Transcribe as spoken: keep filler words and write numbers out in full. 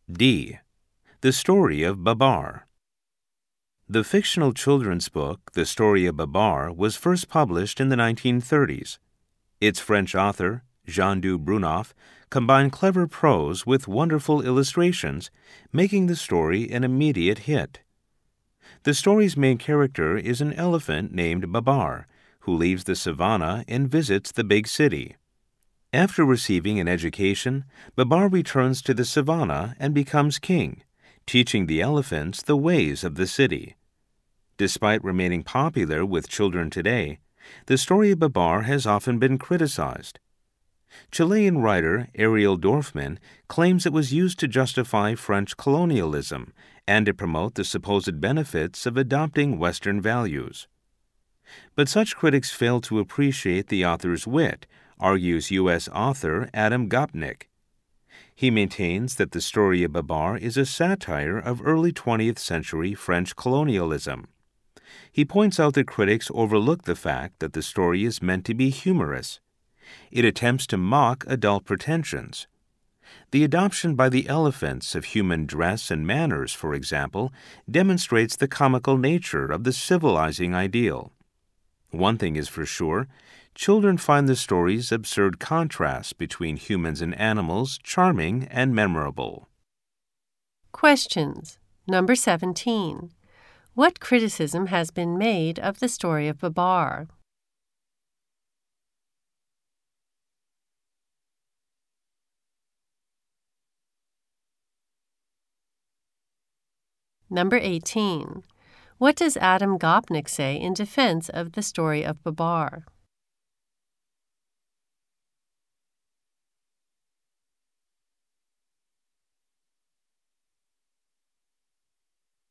D. The Story of Babar. The fictional children's book, The Story of Babar, was first published in the nineteen thirties. Its French author, Jean du Brunoff, combined clever prose with wonderful illustrations, making the story an immediate hit. The story's main character is an elephant named Babar, who leaves the savannah and visits the big city. After receiving an education, Babar returns to the savannah and becomes king, teaching the elephants the ways of the city. Despite remaining popular with children today, the story of Babar has often been criticized. Chilean writer Ariel Dorfman claims it was used to justify French colonialism and to promote the supposed benefits of adopting Western values. But such critics fail to appreciate the author's wit, argues U S author Adam Gopnik. He maintains that the story of Babar is a satire of early twentieth century French colonialism. He points out that critics overlook the fact that the story is meant to be humorous. It attempts to mock adult pretensions. The adoption by the elephants of human dress and manners, for example, demonstrates the comical nature of the civilizing ideal. One thing is for sure, children find the story's absurd contrast between humans and animals charming and memorable. Questions. Number seventeen. What criticism has been made of the story of Babar? Number eighteen. What does Adam Gopnik say in defense of the story of Babar?